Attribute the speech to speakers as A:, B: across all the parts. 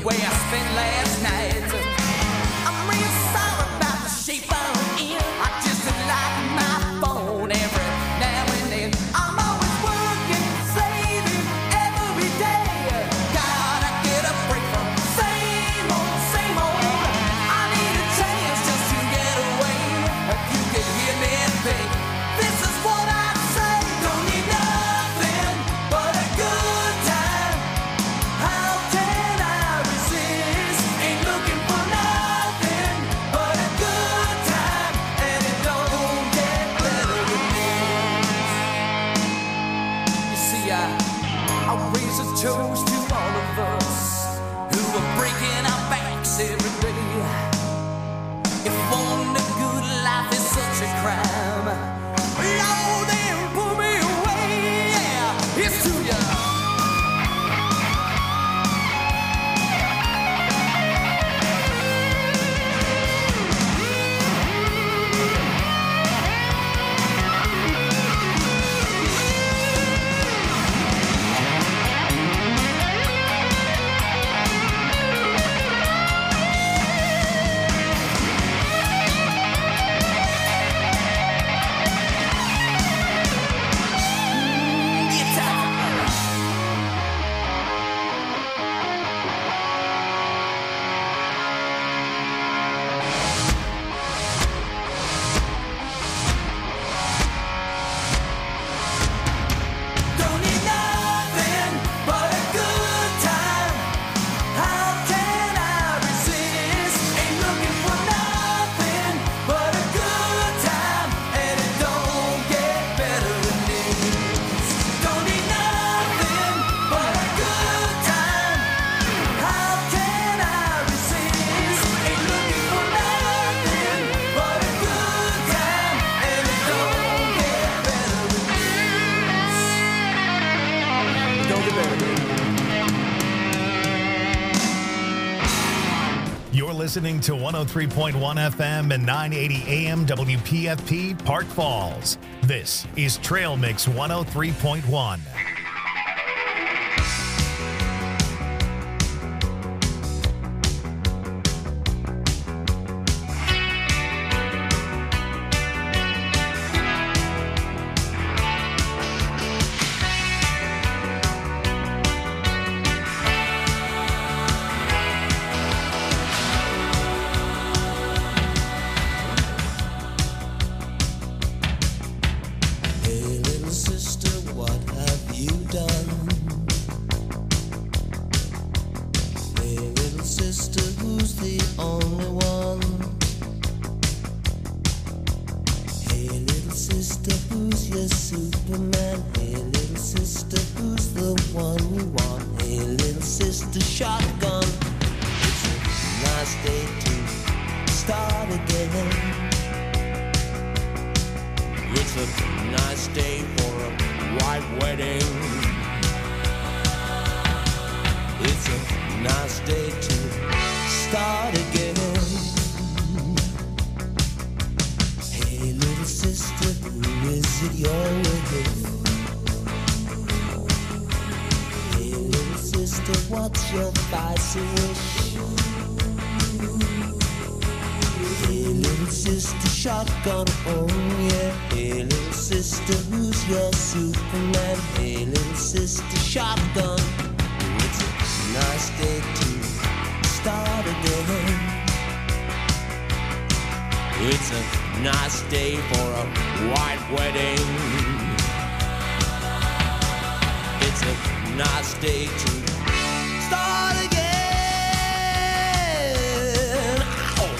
A: way I spent last night. I'm real sorry about the shape I'm in. I just like my phone every now and then. I'm always working, saving every day. Gotta get a break from same old, same old. I need a chance just to get away. If you can hear me think, this is what I say. Don't need nothing but a good time. How can I resist? Ain't looking for nothing but a good time, and it don't get better than this. You see, I raise a toast to all of us who are breaking our backs every day. If wanting a good life is such a crime, Lord, then pull me away. Yeah, it's to ya. Don't need nothing but a good time. How can I resist? Ain't looking for nothing but a good time, and it don't get better than this. Don't need nothing but a good time. How can I resist? Ain't looking for nothing but a good time, and it don't get better than this. Don't get better than this.
B: You're listening to 103.1 FM and 980 AM WPFP Park Falls. This is Trail Mix 103.1.
C: Hey little sister, what have you done? Hey little sister, who's the only one? Hey little sister, who's your Superman? Hey little sister, who's the one you want? Hey little sister, shotgun. It's a nice day to start again. It's a nice day for a white wedding. It's a nice day to start again. Hey little sister, who is it you're with? Hey little sister, what's your spicy wish? Hey little sister, shotgun, oh yeah. Hey little sister, who's your Superman? Hey little sister, shotgun. It's a nice day to start again. It's a nice day for a white wedding. It's a nice day to start again. Ow!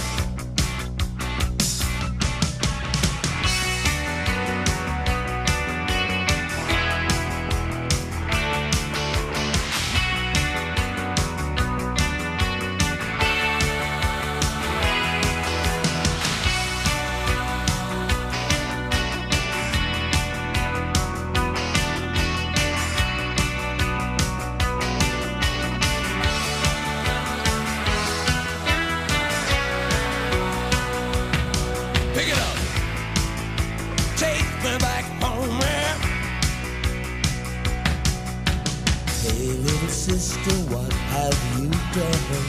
C: little sister, what have you done?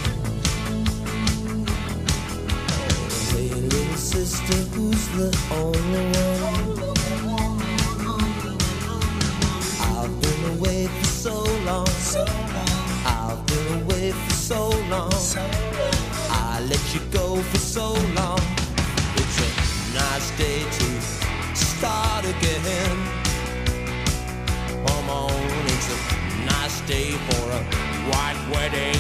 C: Hey, little sister, who's the only one? I've been away for so long. I've been away for so long. I let you go for so long. It's a nice day to start again. Come on, it's a nice day for a white wedding.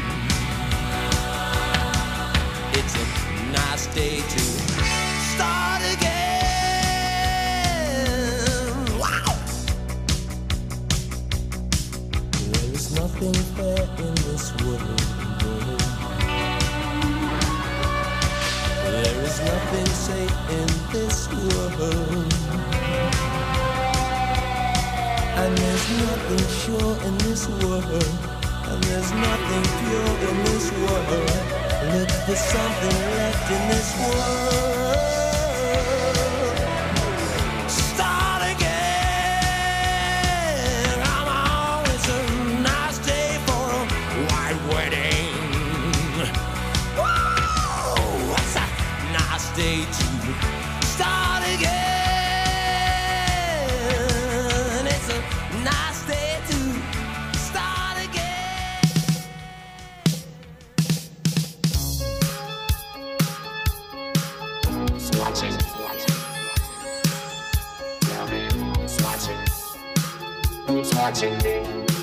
C: It's a nice day to start again. Wow! There is nothing fair in this world. There is nothing safe in this world. And there's nothing sure in this world. And there's nothing pure in this world. Look for something left in this world. Start again. Come on, it's a nice day for a white wedding. Whoa, it's a nice day to start again. It's a nice day to start again.
D: Swatching. Yeah, man. Swatching. Who's watching me?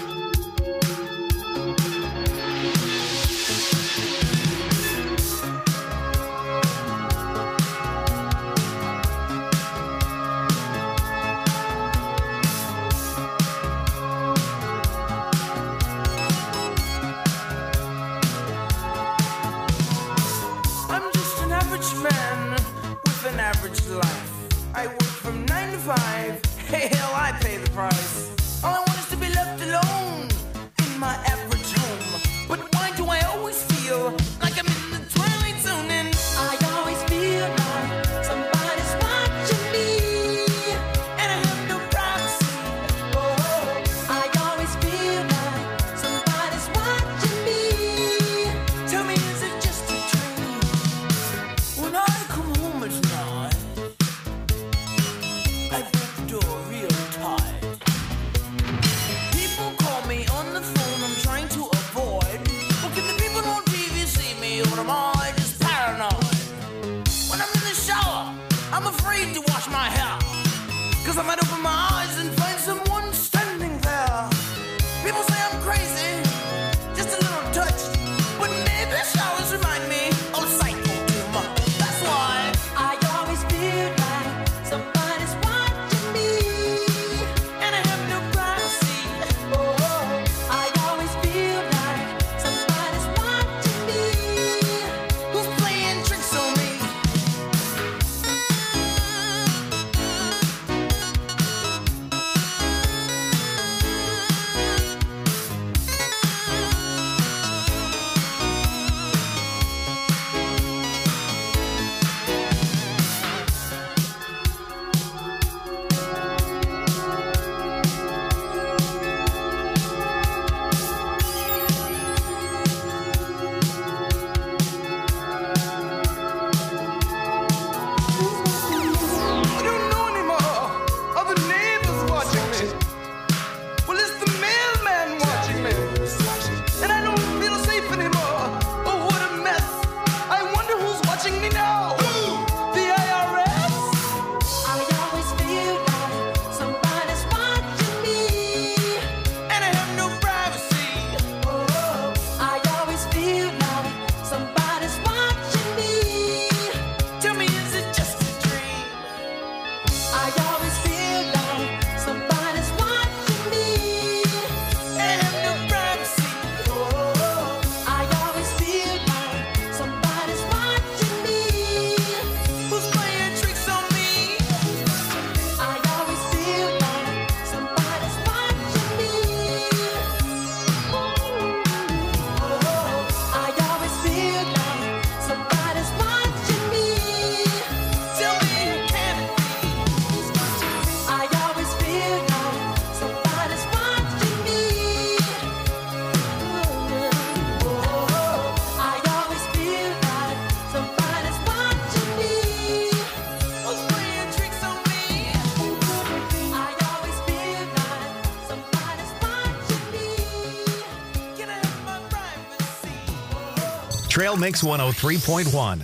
A: I'm just an average man with an average life. I work from 9 to 5. Hell, I pay the price. All I want is to be loved
B: Trail Mix 103.1.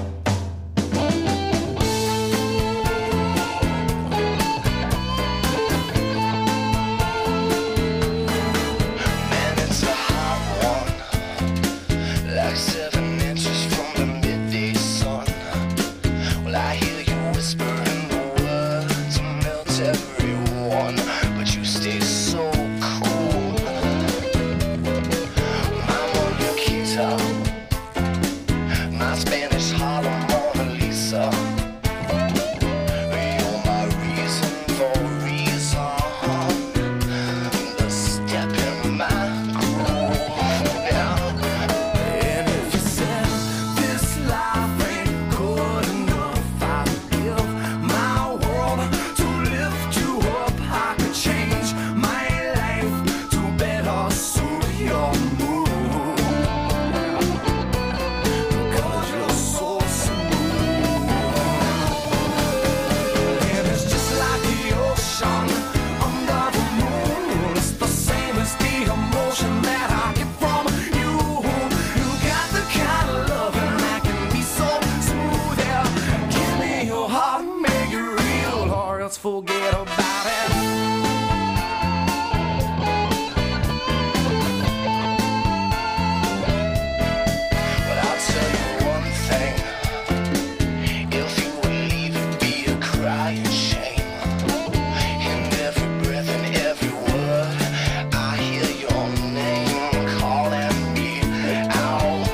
E: Man, it's a hot one, like 7 inches from the midday sun. Well, I hear you whispering the words to melt everyone, but you stay so cool. My Mona Lisa, my Spanish Harlem Mona Lisa. You're my reason for reason, the step in my groove now. And if you said this life ain't good enough, I'd give my world to lift you up. I could change my life to better suit your mood, because you're so smooth. And it's just like the ocean under the moon. It's the same as the emotion that I get from you. You got the kind of loving that can be so smooth. Yeah, give me your heart and make it real, or else forget about it. But I'll tell you one thing. If you would leave, it'd be a crying shame. In every breath and every word, I hear your name calling me out.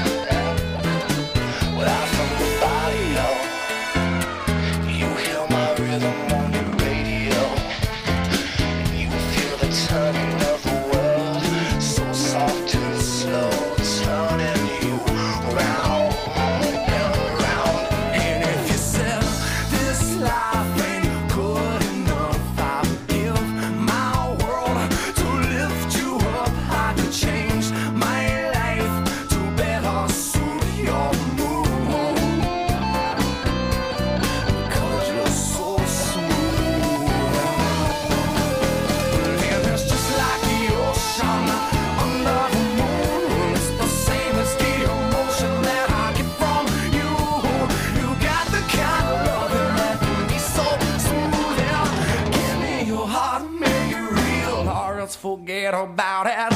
E: Well, I'm from the barrio. You hear my rhythm on your radio. You feel the turning of the world, so soft and slow, turning you round and round. And if you said this life ain't good enough, I'd give my world to lift you up. I could change my life to better suit your mood, because you're so smooth. And it's just like the ocean under the moon. It's the same as the emotion that I get from you. You got the kind of loving that can be so smooth. Yeah, give me your heart and make it real, or else forget about it.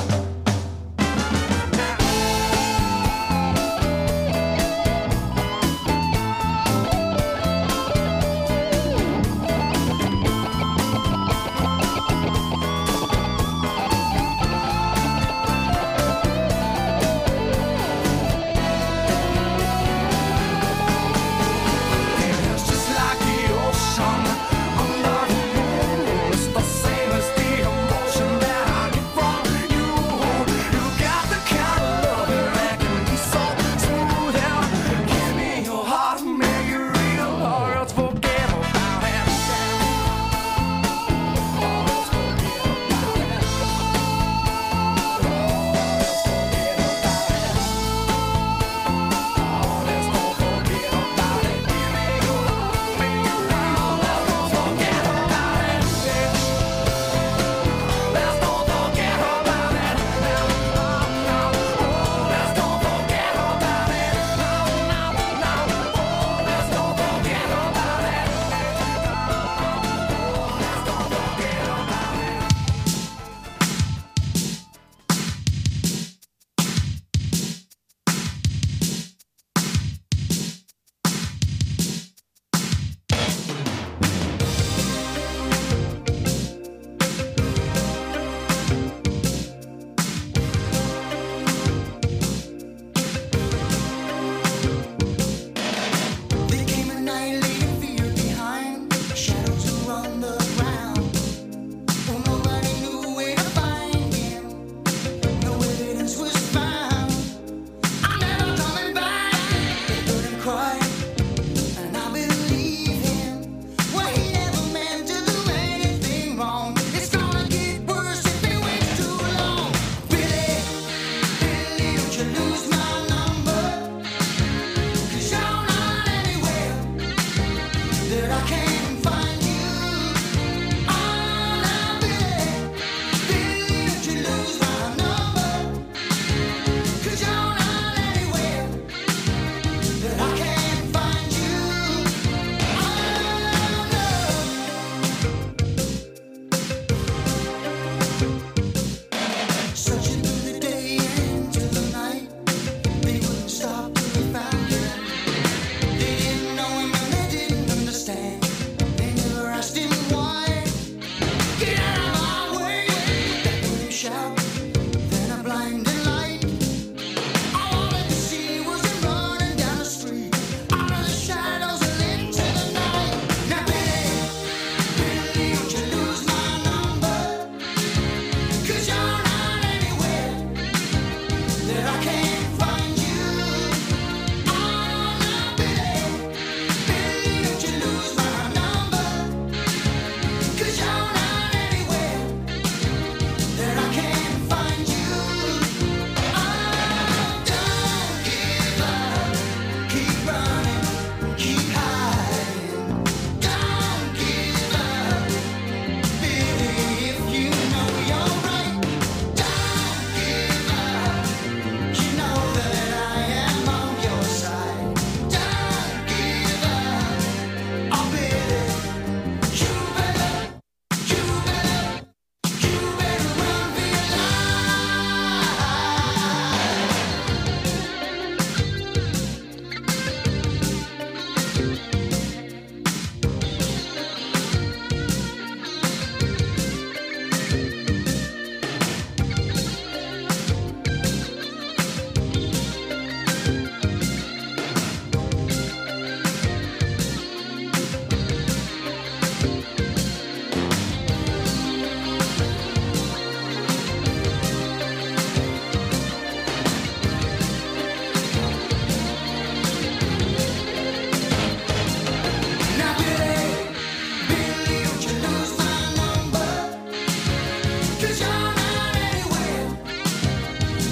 E: It's just like the ocean under the moon. It's the same as the emotion that I get from you.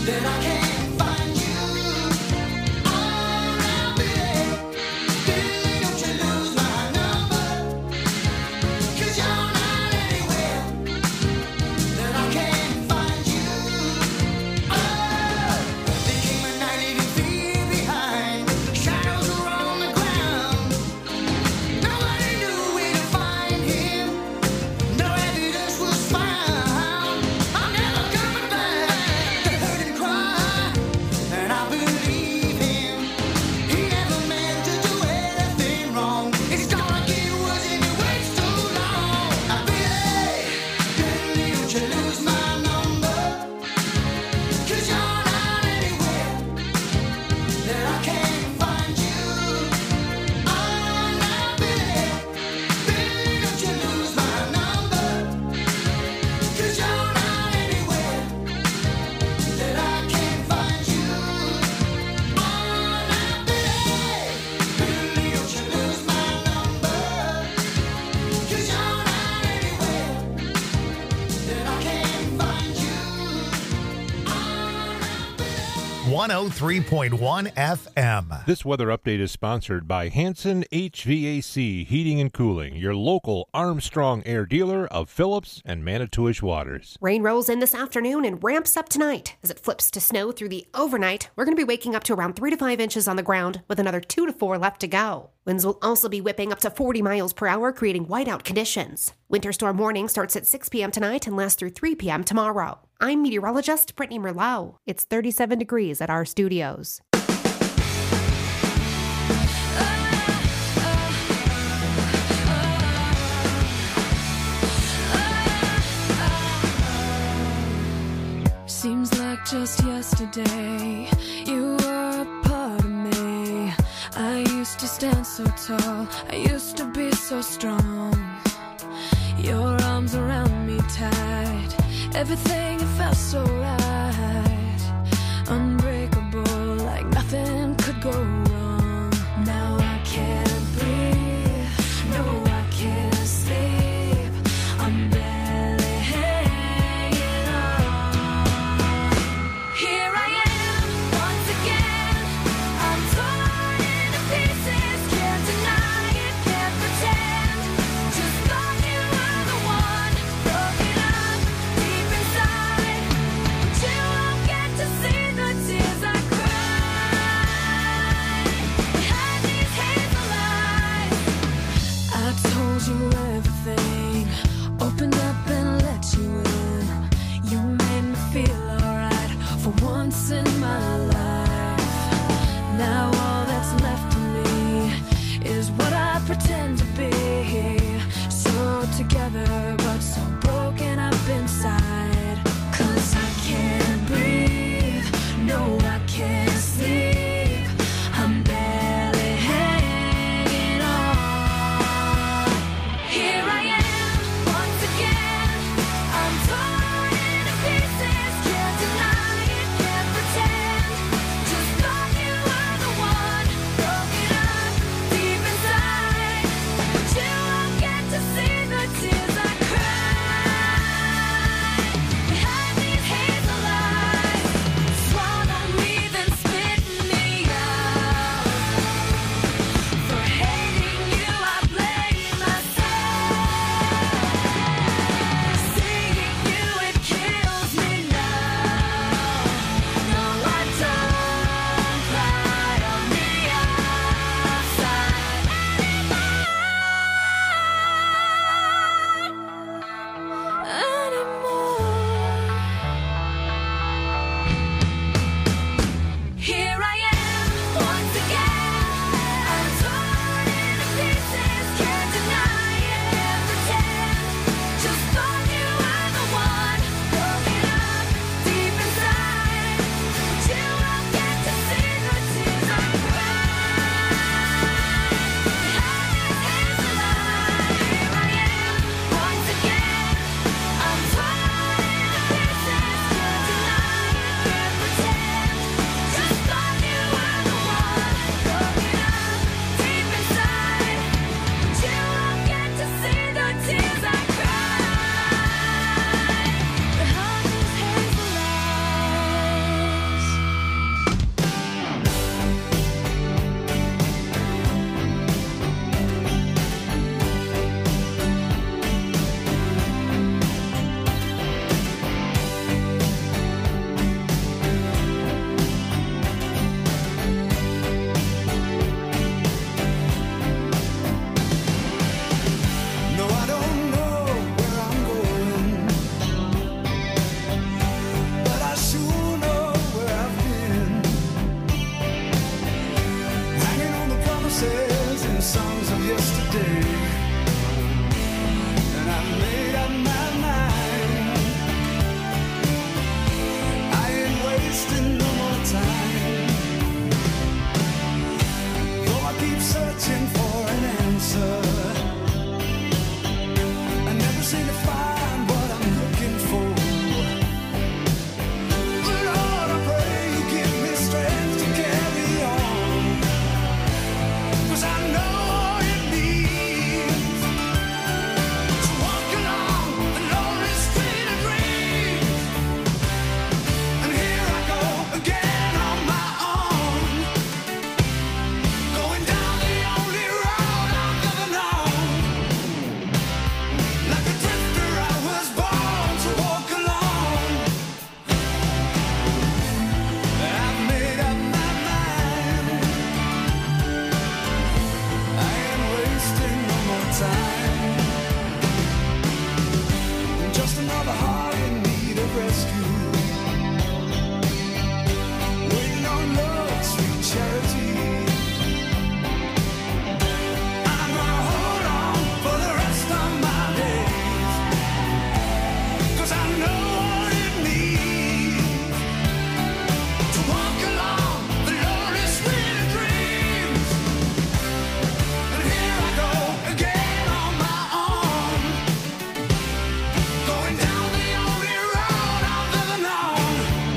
B: .1 FM.
F: This weather update is sponsored by Hanson HVAC Heating and Cooling, your local Armstrong Air dealer of Phillips and Manitowish Waters.
G: Rain rolls in this afternoon and ramps up tonight. As it flips to snow through the overnight, we're going to be waking up to around 3 to 5 inches on the ground with another 2 to 4 left to go. Winds will also be whipping up to 40 miles per hour, creating whiteout conditions. Winter storm warning starts at 6 p.m. tonight and lasts through 3 p.m. tomorrow. I'm meteorologist Brittany Merlot. It's 37 degrees at our studios.
H: Seems like just yesterday you were a part of me. I used to stand so tall, I used to be so strong. Your arms around me tight, everything it felt so right. Unbreakable, like nothing could go wrong. Now I can't breathe, no I can't sleep. I'm barely hanging on. Here I am, once again. I'm torn into pieces, can't deny it, can't pretend. Just thought you were the one, broken up deep inside. But you won't get to see the tears I cry behind these hazel eyes. I told you everything, opened up and let you in. You made me feel alright for once in my life. Now all that's left of me is what I pretend to be. So together but so broken up inside. 'Cause I can't breathe, no I can't sleep. I'm barely hanging on. Here I am, once again. I'm torn into pieces, can't deny it, can't pretend. Just thought you were the one.
A: charity. I'm gonna hold on for the rest of my days, 'cause I know what it means to walk along the lonely street of dreams. And here I go again on my own, going down the only road I've ever known.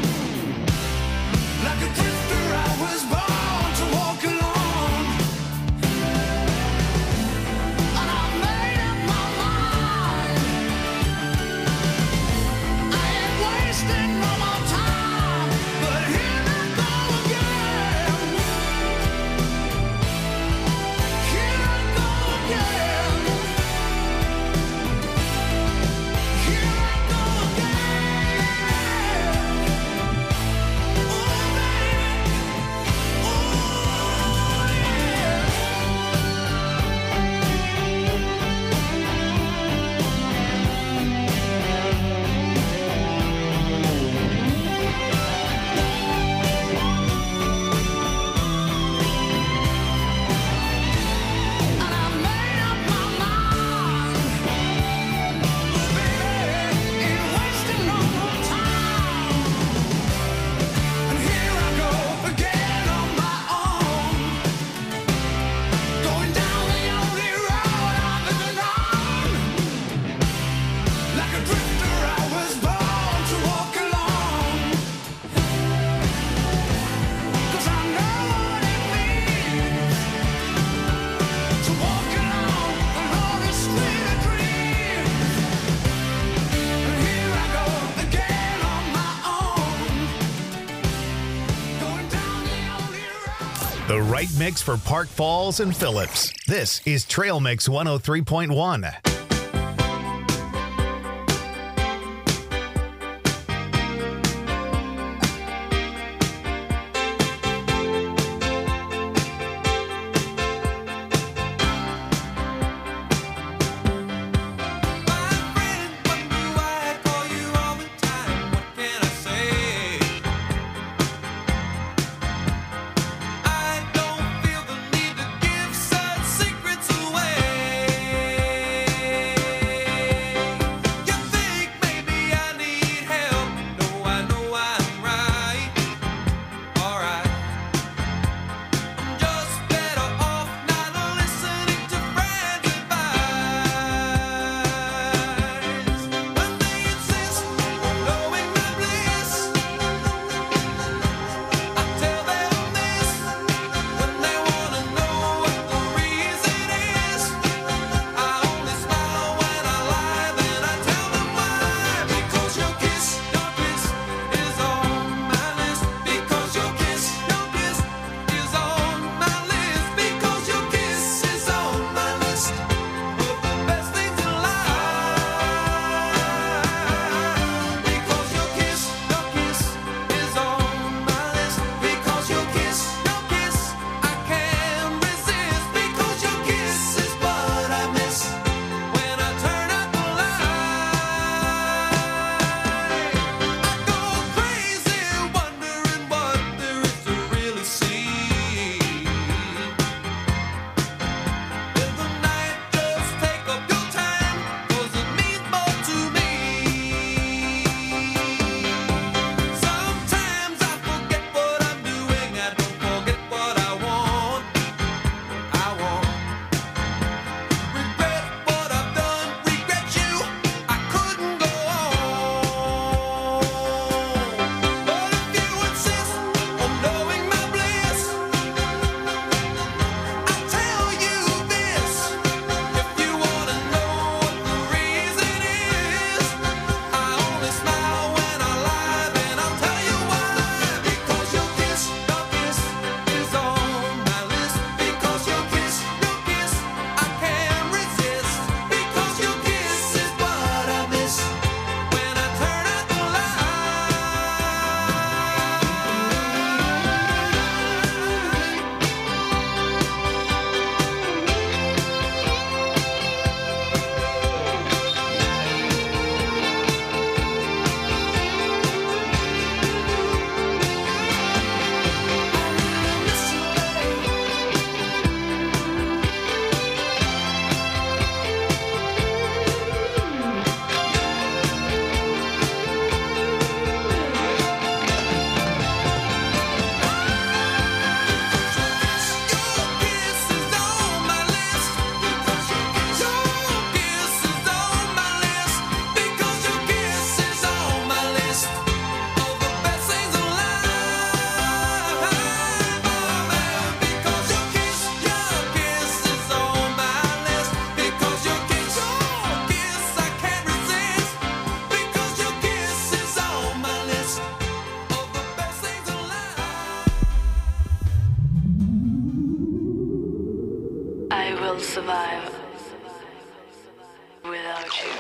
A: Like a drifter, I was born to walk alone. And I made up my mind, I ain't wasting no more time. But here I go again, here I go again, here I go again. Oh baby, oh yeah. And I made up my mind, oh baby, ain't wasting no more time. And here I go again on my own, going down the only road I've ever known. Like a drifter, I was born to walk alone, 'cause I know what it means to walk along the lonely street of dreams. And here I go again on my own, going down the only road.
B: The right mix for Park Falls and Phillips. This is Trail Mix 103.1.
A: My friend, what do I call you all the time? What can I say? I don't feel the need to give such secrets away.
H: will survive without you.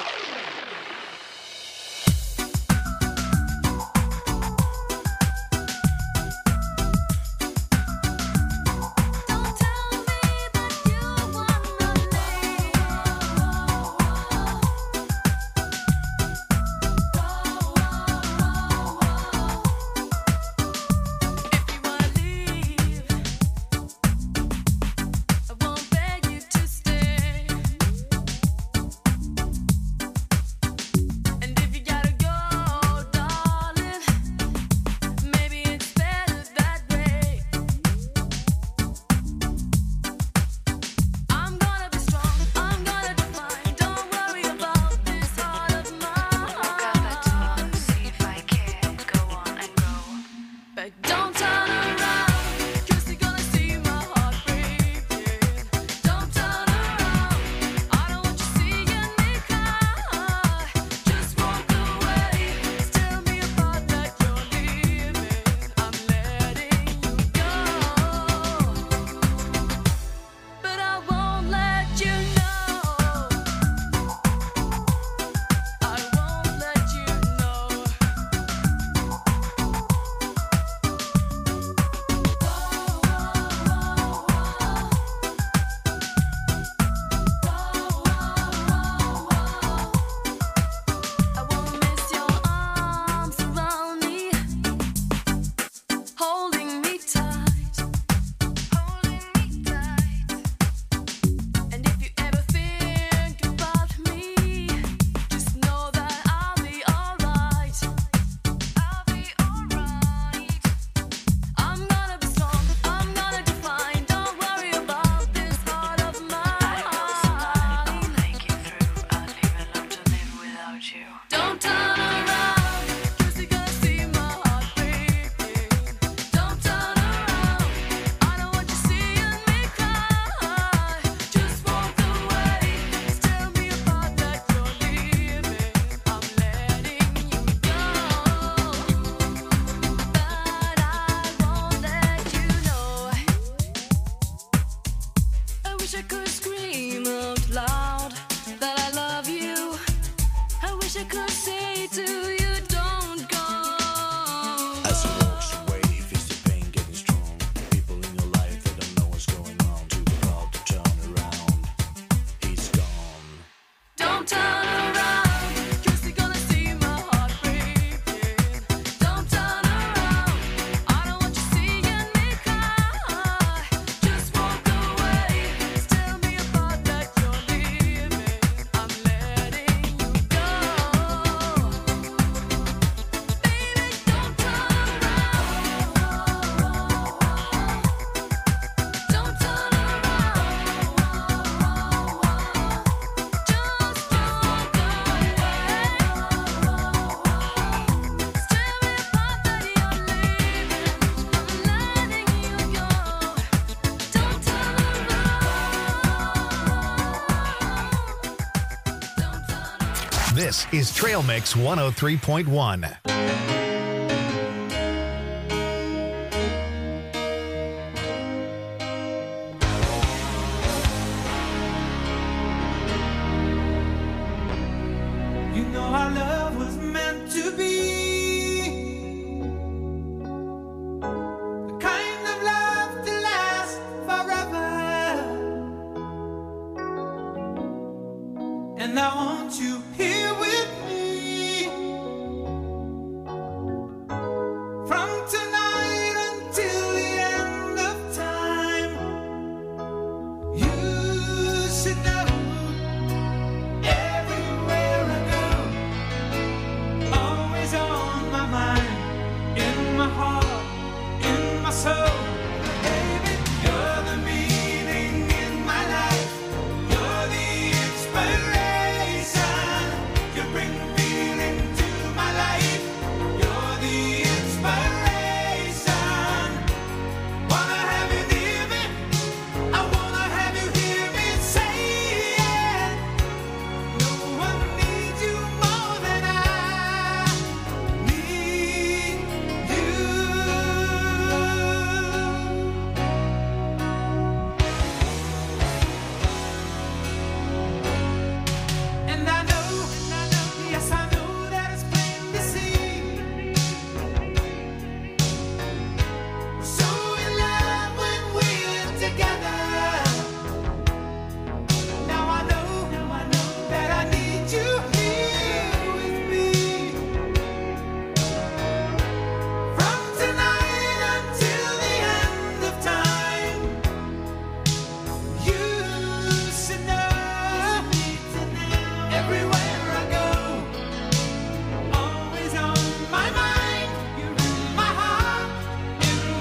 B: This is Trail Mix 103.1.
I: You know our love was meant to be the kind of love to last forever. And I want you here with me.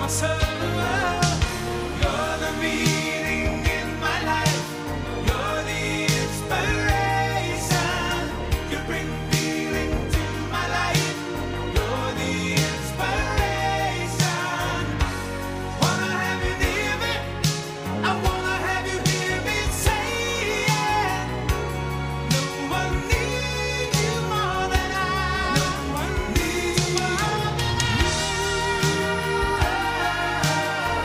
I: answer. You're the meaning in my life. You're the inspiration. You bring feeling to my life. You're the inspiration. Wanna have you near me. I wanna have you hear me say it. No one needs you more than I. No one needs you more than I.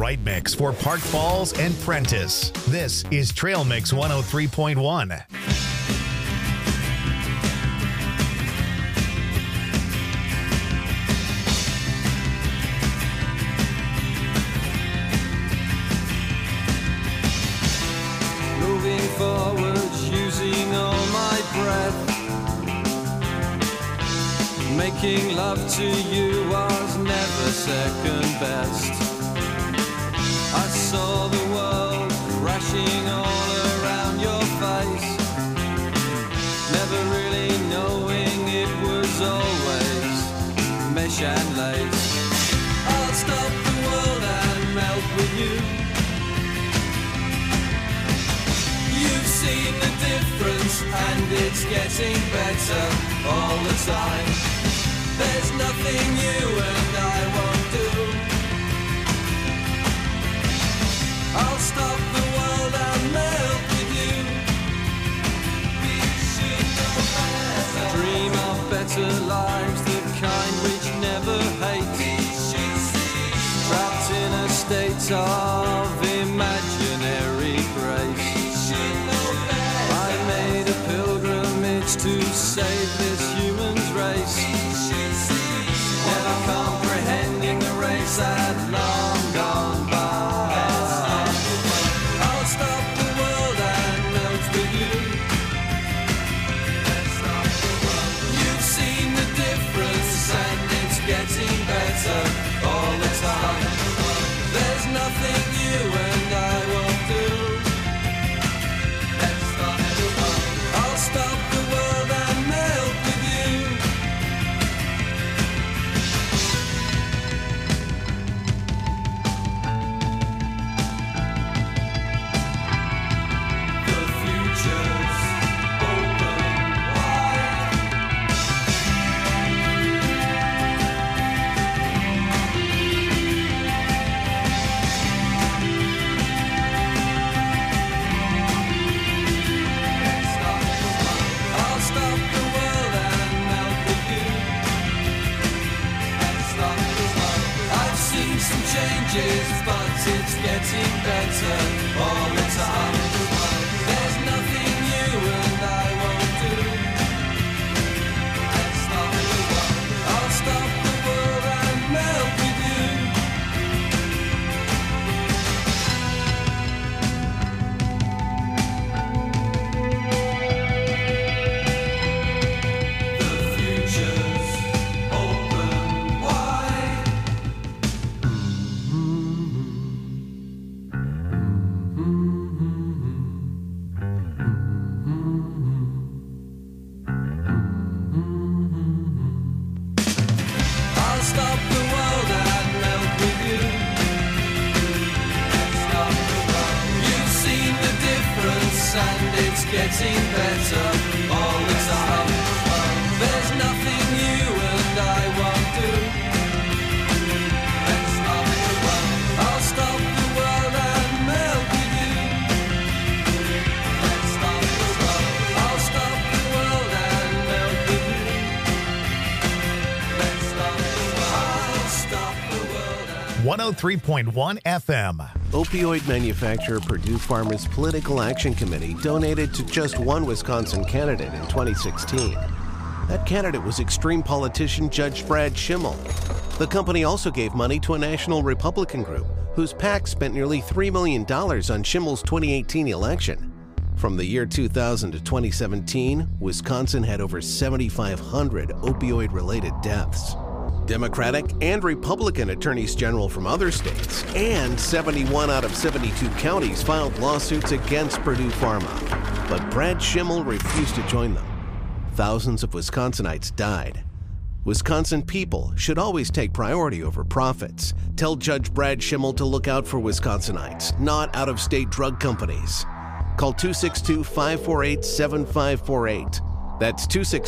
B: right mix for Park Falls and Prentice. This is Trail Mix 103.1.
J: Moving forwards, using all my breath. Making love to you was never second best. I saw the world crashing all around your face, never really knowing it was always mesh and lace. I'll stop the world and melt with you. You've seen the difference and it's getting better all the time. There's nothing you and I won't do. I'll stop the world and melt with you. We should know better. Dream of better lives, the kind which never hate. We should see. Trapped in a state of imaginary grace. We should know better. I made a pilgrimage to save this human's race. Never comprehending the race had long gone by. I'll stop the world and melt with you. You've seen the difference and it's getting better all the time. There's nothing you and I won't do. I'll stop the world and melt with you. But it's getting better all the time. There's nothing you and I won't do. I'll stop the world and melt with you. The future's open wide. I'll stop the world and melt with you. You've seen the difference and it's getting better all the time. There's nothing you and I won't do. I'll stop the world and melt with you. I'll stop the world and melt with you. I'll stop the world and
B: 103.1 FM.
K: Opioid manufacturer Purdue Pharma's Political Action Committee donated to just one Wisconsin candidate in 2016. That candidate was extreme politician Judge Brad Schimmel. The company also gave money to a national Republican group whose PAC spent nearly $3 million on Schimmel's 2018 election. From the year 2000 to 2017, Wisconsin had over 7,500 opioid-related deaths. Democratic and Republican attorneys general from other states and 71 out of 72 counties filed lawsuits against Purdue Pharma. But Brad Schimmel refused to join them. Thousands of Wisconsinites died. Wisconsin people should always take priority over profits. Tell Judge Brad Schimmel to look out for Wisconsinites, not out-of-state drug companies. Call 262-548-7548. That's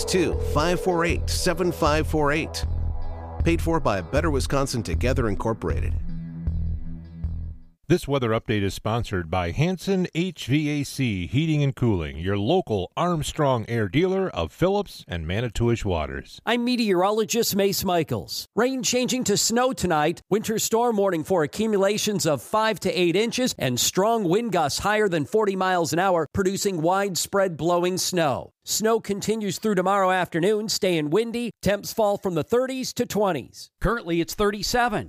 K: 262-548-7548. Paid for by Better Wisconsin Together Incorporated.
F: This weather update is sponsored by Hanson HVAC Heating and Cooling, your local Armstrong Air dealer of Phillips and Manitowish Waters.
L: I'm meteorologist Mace Michaels. Rain changing to snow tonight. Winter storm warning for accumulations of 5 to 8 inches and strong wind gusts higher than 40 miles an hour, producing widespread blowing snow. Snow continues through tomorrow afternoon, staying windy. Temps fall from the 30s to 20s. Currently, it's 37.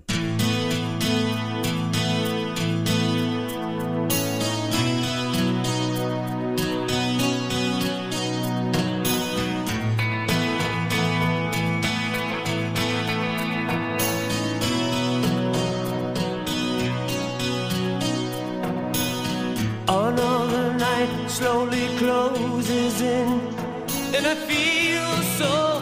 C: Another night slowly closes in, and I feel so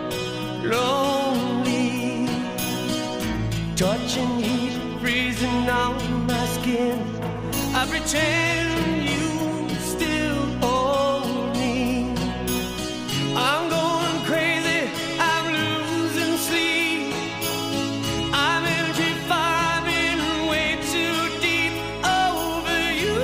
C: lonely. Touching heat, freezing on my skin. I pretend you still hold me. I'm going crazy, I'm losing sleep. I'm in too far, I'm in way too deep over you.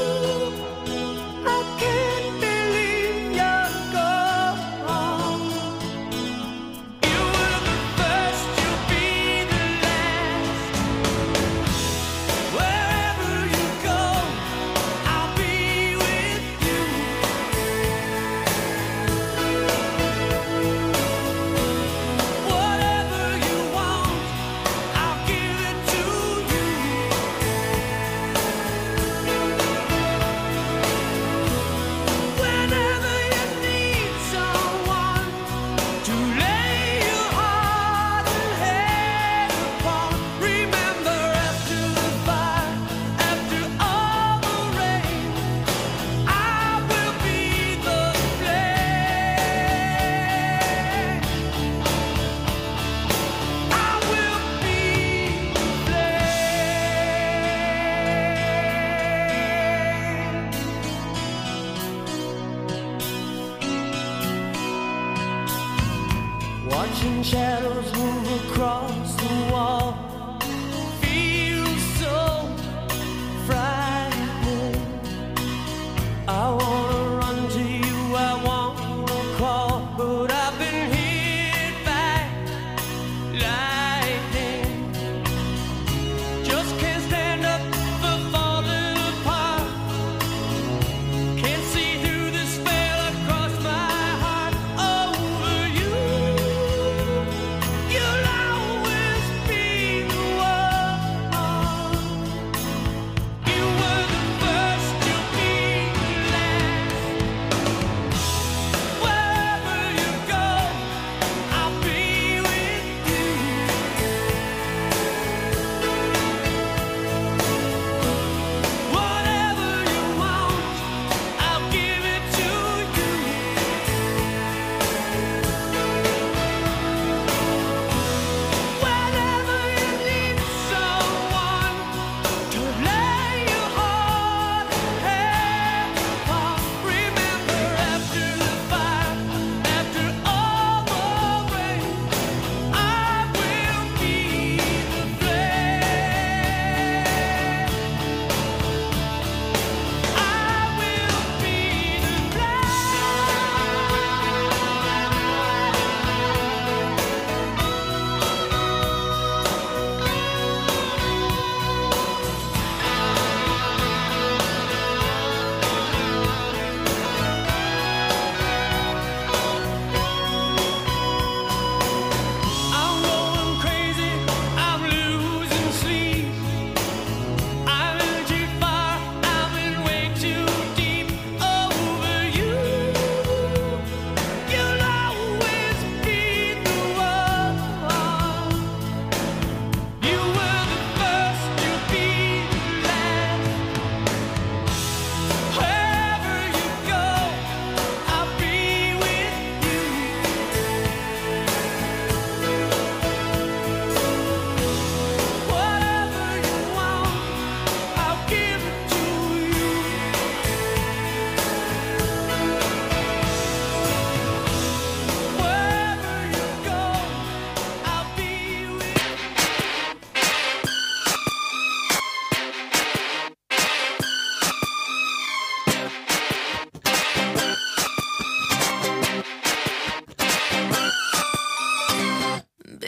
C: I can't believe you're gone. You were the first, you'll be the last. Wherever you go, I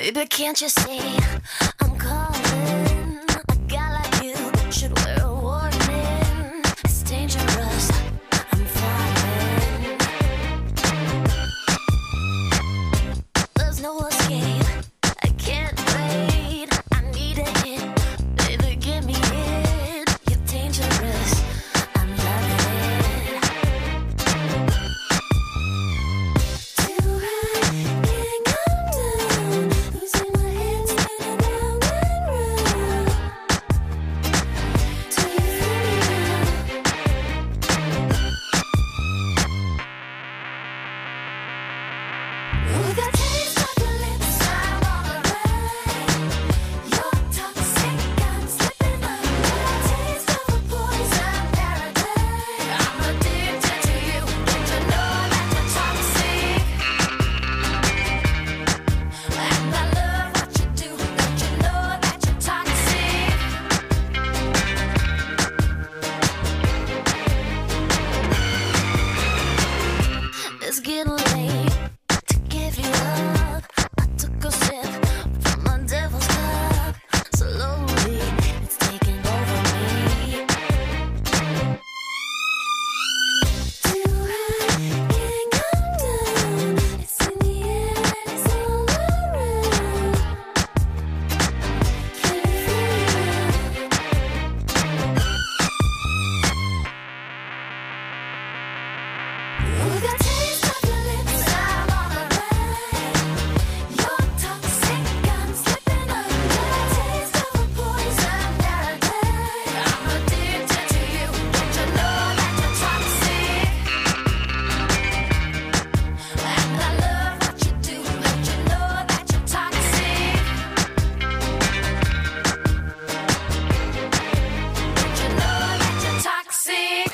M: Baby, can't you see I'm calling? A guy like you should wear a warning. It's dangerous, I'm falling. There's no escape, I can't wait. I need a hit, baby, give me it. You're dangerous, I'm loving it. Too high, can't come down. Losing my head, spinning round and round. Do you feel me now? With the taste of your lips, I'm on a ride. You're toxic, I'm slipping under. Taste of a poison paradise. I'm addicted to you. Don't you know that you're toxic? And I love what you do. Don't you know that you're toxic? It's getting late to give you up. I took a sip from my devil's cup. Slowly, it's taking over me. Too high, can't come down. It's in the air and it's all around. Can you feel it now? With the taste of your lips, I'm on a ride. You're toxic, I'm slipping under. Taste of a poison paradise. I'm addicted to you. Don't you know that you're toxic? And I love what you do. Don't you know that you're toxic? Don't you know that you're toxic?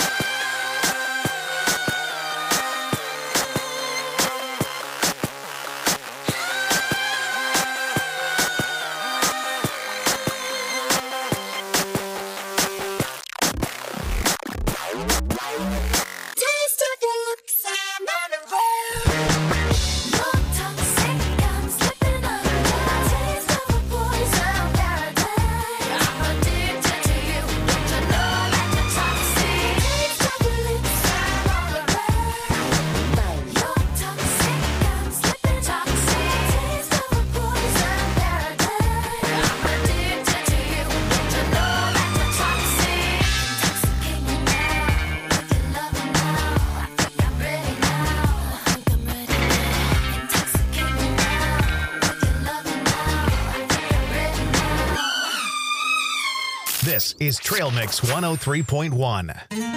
M: Taste of your looks, I'm on a roll. You're toxic, I'm slipping under. Taste of a poison paradise. I'm addicted to you. Don't you know that you're toxic? Taste of your lips, I'm on a roll. You're toxic, I'm slipping toxic. Taste of a poison paradise. I'm addicted to you. Don't you know that you're toxic? Intoxicate me now with your loving now. I think I'm ready now. I think I'm ready now. Intoxicate me now with your loving now. I think I'm ready now.
B: This is Trail Mix 103.1.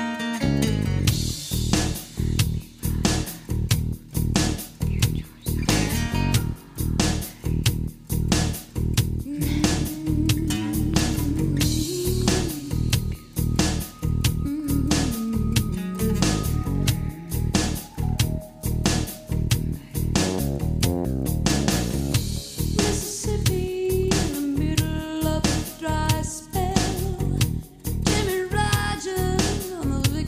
H: Mississippi in the middle of a dry spell. Jimmy Rogers on the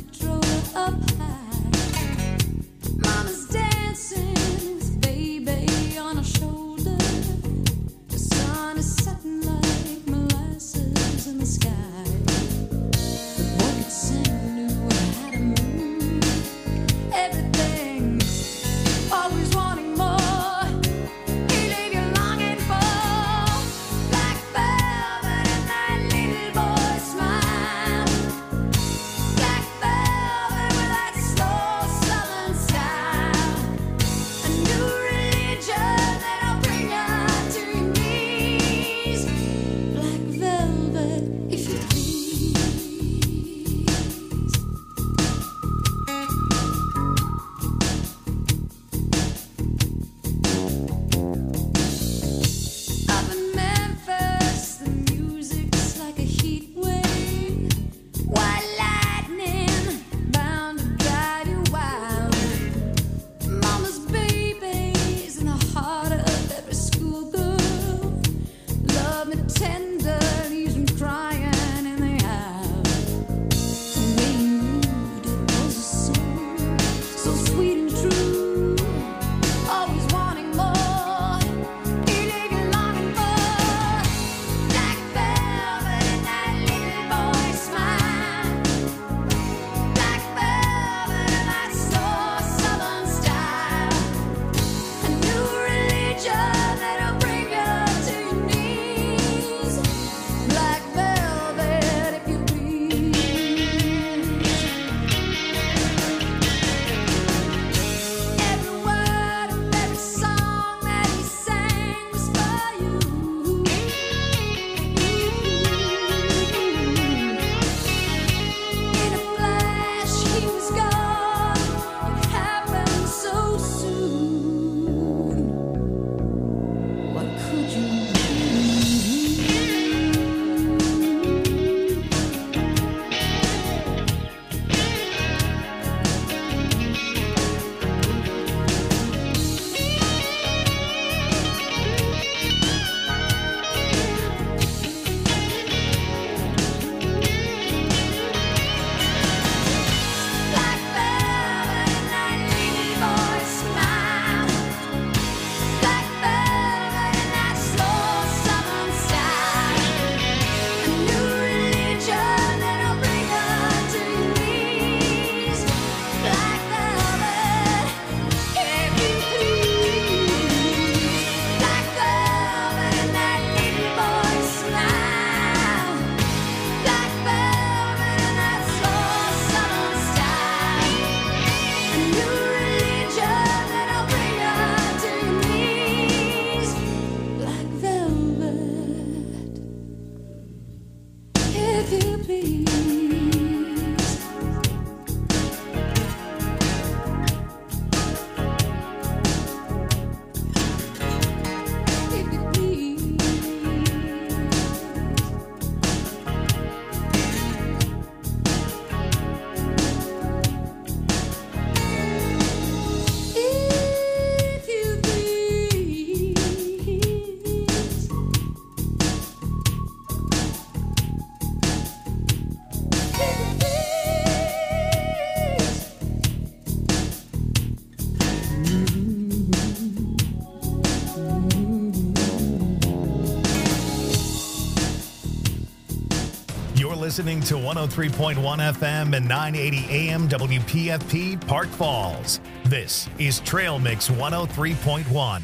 B: listening to 103.1 FM and 980 AM WPFP Park Falls. This is Trail Mix 103.1.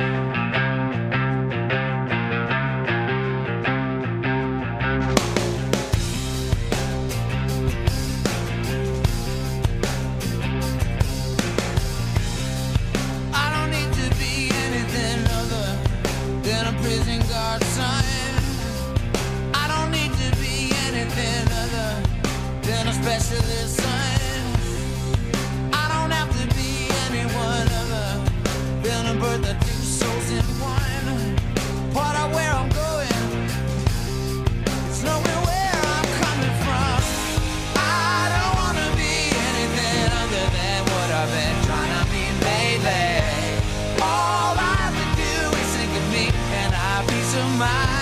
I: I don't need to be anything other than a prison guard son. I don't need to be anything other than a specialist son. I don't have to be anyone other than a birth of two souls in one. Part of where I'm going, it's knowing where I'm coming from. I don't want to be anything other than what I've been trying to be lately. All I have to do is think of me and I have peace of mind.